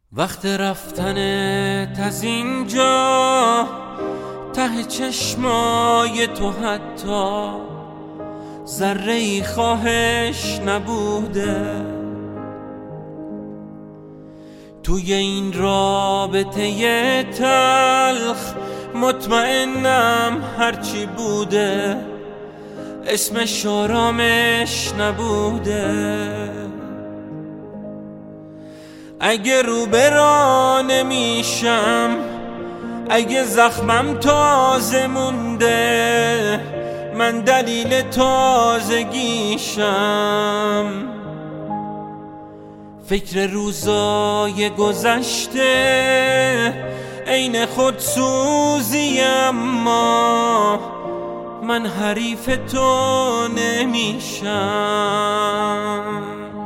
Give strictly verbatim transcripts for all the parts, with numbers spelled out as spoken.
وقت رفتنت از اینجا ته چشمای تو حتی ذره‌ای خواهش نبوده. توی این رابطه تلخ مطمئنم هرچی بوده اسمش آرامش نبوده. اگه رو برا نمیشم، اگه زخمم تازه مونده، من دلیل تازگیشم. فکر روزای گذشته عین خودسوزی، اما من حریف تو نمیشم.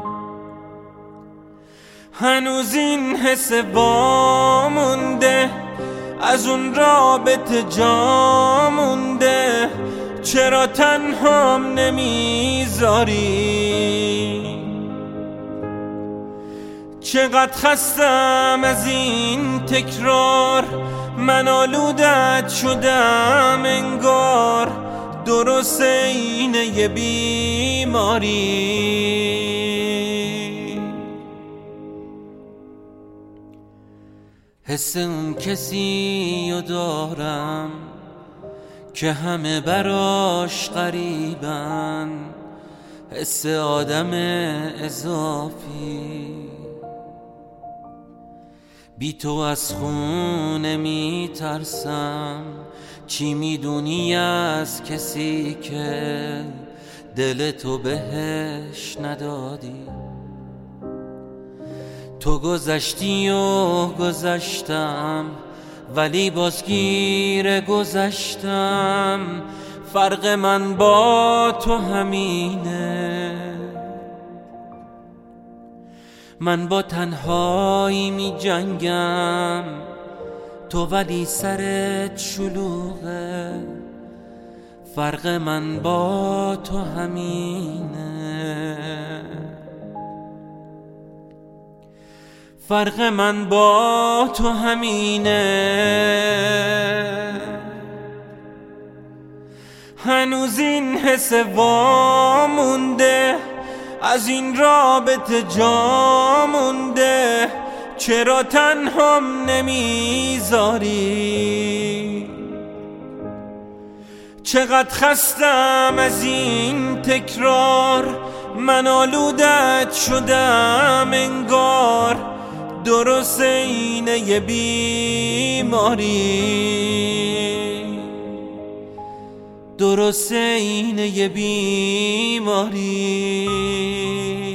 هنوز این حس وامونده، از اون رابطه جا مونده، چرا تنهام نمیذاری؟ چقدر خستم از این تکرار، من آلودت شدم انگار، درست اینه یه بیماری. حس اون کسی رو دارم که همه براش غریبن، حس آدم اضافی. بی تو از خونه می ترسم، چی میدونی از کسی که دل تو بهش ندادی؟ تو گذشتی و گذشتم، ولی بازگیر گذشتم. فرق من با تو همینه، من با تنهایی می جنگم، تو ولی سرت شلوغه. فرق من با تو همینه، فرق من با تو همینه. هنوز این حس وامونده، از این رابطه جا مونده، چرا تنهام نمیذاری؟ چقدر خستم از این تکرار، من آلودت شدم انگار، درست اینه یه بیماری، درست اینه یه بیماری.